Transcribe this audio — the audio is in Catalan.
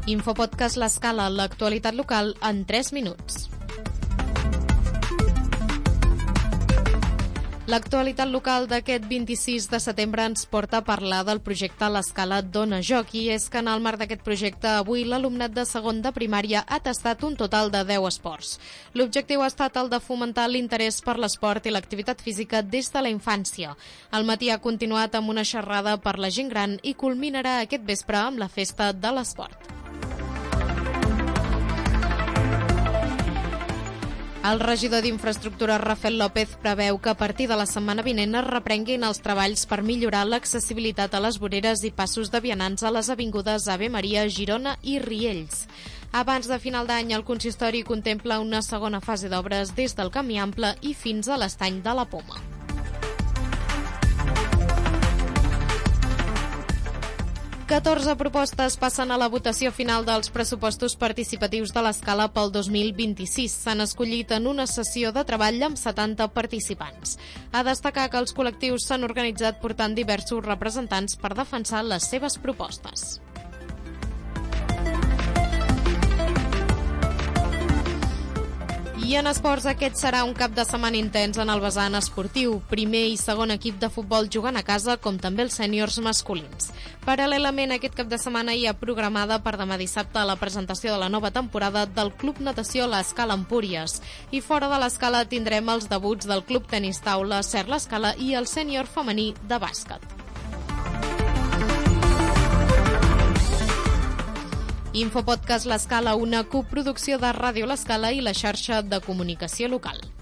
Infopodcast L'Escala, l'actualitat local en 3 minuts. L'actualitat local d'aquest 26 de setembre ens porta a parlar del projecte L'Escala Dona Joc, i és que en el marc d'aquest projecte avui l'alumnat de segon de primària ha tastat un total de 10 esports. L'objectiu ha estat el de fomentar l'interès per l'esport i l'activitat física des de la infància. El matí ha continuat amb una xerrada per la gent gran i culminarà aquest vespre amb la festa de l'esport. El regidor d'Infraestructures, Rafael López, preveu que a partir de la setmana vinent es reprenguin els treballs per millorar l'accessibilitat a les voreres i passos de vianants a les avingudes Ave Maria, Girona i Riells. Abans de final d'any, el consistori contempla una segona fase d'obres des del Camí Ample i fins a l'Estany de la Poma. Catorze propostes passen a la votació final dels pressupostos participatius de l'Escala pel 2026. S'han escollit en una sessió de treball amb 70 participants. A destacar que els col·lectius s'han organitzat portant diversos representants per defensar les seves propostes. I en esports, aquest serà un cap de setmana intens en el vessant esportiu. Primer i segon equip de futbol jugant a casa, com també els sèniors masculins. Paral·lelament, aquest cap de setmana hi ha programada per demà dissabte la presentació de la nova temporada del Club Natació L'Escala Empúries. I fora de l'Escala tindrem els debuts del Club Tenis Taula Ser l'Escala i el sènior femení de bàsquet. Infopodcast L'Escala, una coproducció de Ràdio L'Escala i la xarxa de comunicació local.